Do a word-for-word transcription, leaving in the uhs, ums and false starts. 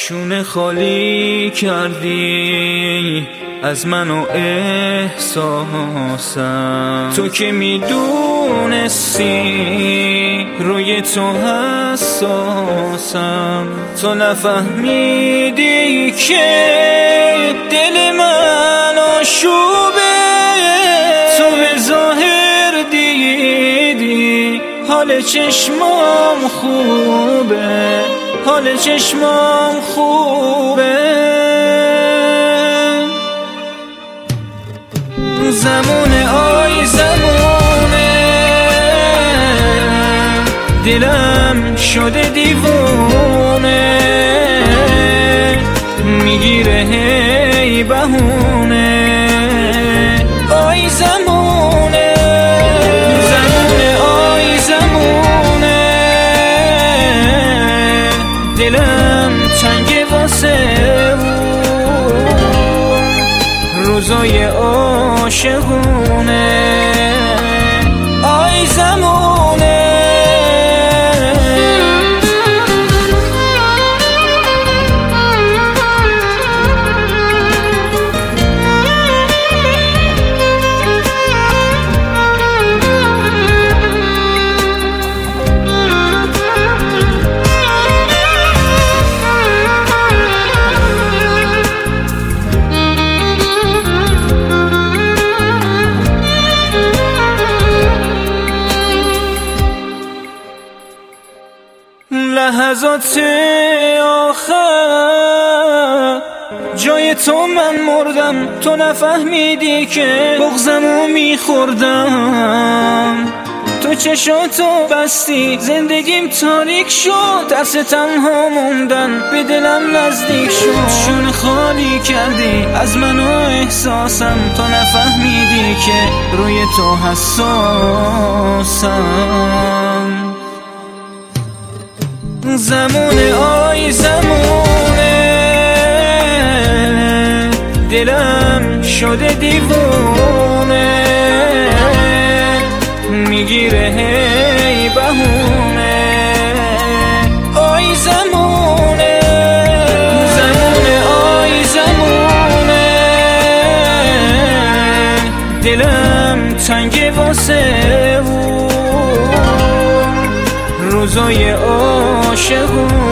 شونه خالی کردی از من و احساسم، تو که میدونستی روی تو حساسم، تو نفهمیدی که دل من آشوبه، تو به ظاهر دیدی حال چشمام خوبه، حال چشمام خوبه. زمونه آی زمونه دلم شده دیوونه، میگیره هی بهونه. آی زمونه زمونه آی زمونه دلم تنگه واسه روزای عاشقونه. آی زمونه لحظات آخر جای تو من مردم، تو نفهمیدی که بغضمو میخوردم، تو چشاتو بستی زندگیم تاریک شد، ترس تنها موندن به دلم نزدیک شد. شونه خالی کردی از من و احساسم، تو نفهمیدی که روی تو حساسم. زمونه آی زمونه دلم شده دیوونه، میگیره هی بهونه. آی زمونه زمونه آی زمونه دلم تنگه واسه روزای عاشقون.